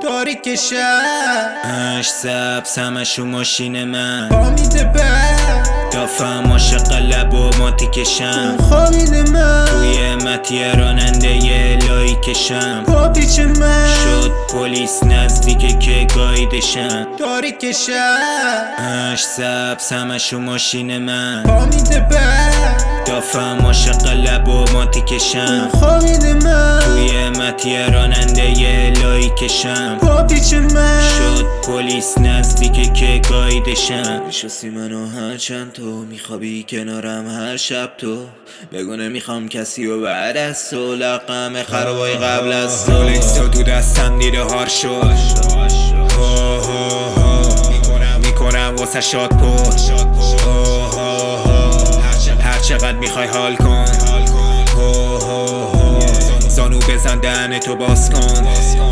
تاریک شهر اش سبز همشو ماشین من پا میده بر دافم عاشق لب و ماتی کشم خوابیده من توی مطیه راننده یه لایی کشم پا پیچ من شد پلیس نزدیکه که گایدشم تاریک شهر اش سبز همشو ماشین من پا میده بر دافم عاشق لب و ماتی کشم خوابیده من توی مطیه راننده یه لایی کشم پا پیچ من شد پلیس نزدیکه که گایدشم میشستی منو هر چند تو میخوابی کنارم هر شب تو بگو نمیخوام کسی و بعد از تو لقم خرابای قبل از تو لیستا تو دستم دیده هار شد میکنم واسه شاد پشت هر چقدر میخوای حال کن زانو بزن دهنتو باز کن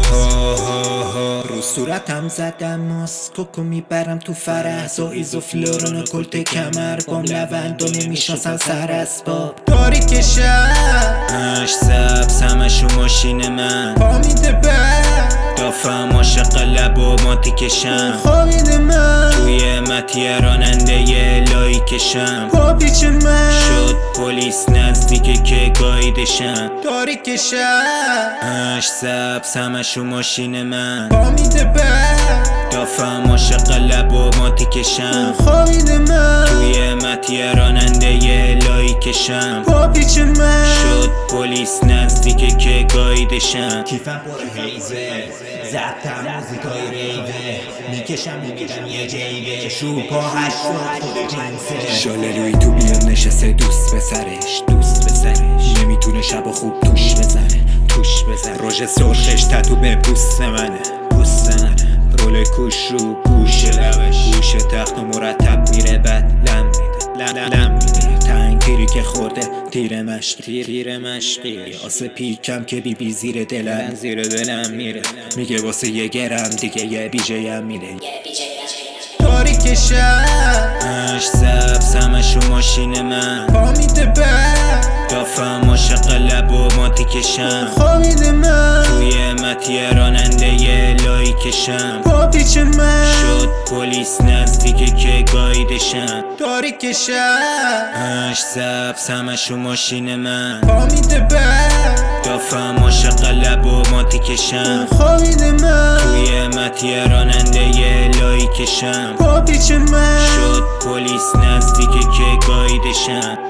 رو صورتم زدم ماسکوکو میبرم تو فرح و ایزوفلورون و کلت کمر بام لوند و نمیشناسن سر اسباب تاریک شهر اش سبز همشو ماشین من پا میده بر دافم عاشق لب و ماتی کشم خوابیده من توی مطیه راننده یه لایی کشم پا پیچ من شد پلیس نزدیکه که گایدشم تاریک شهر اش سبز همشو ماشین من پا میده بر دافم عاشق لب و ماتی کشم خوابیده من توی مطیه راننده یه لایی کشم پا پیچ من شد پلیس نزدیکه که گایدشم کیفم پر حیزه زبطم موزیکای ریوه میکشم میمیرم یه جیبه شو پا هشتاد خود جنسه شاله روی تو بیان نشسته دوست به سرش نمیتونه شب خوب توش بزنه روژ سرخش تتو به پوست منه رول کوش رو گوش لبش گوش تخت و مرتب میره بد لم میده تنگ تیری که خورده تیر مشقی آسه پیکم که بی زیر دلم میره میگه واسه یه گرم دیگه یه بیجه هم میره تاریک شهر اش سبز همشو ماشین من پا میده بر دافم عاشق لب و ماتی کشم خوابیده من توی مطیه راننده یه لایی کشم پا پیچ من شد پلیس نزدیکه که گایدشم تاریک شهر اش سبز همشو ماشین من پا میده بر دافم عاشق لب و ماتی کشم خوابیده من توی مطیه راننده یه لایی کشم پا پیچ من شد پلیس نزدیکه که گایدشم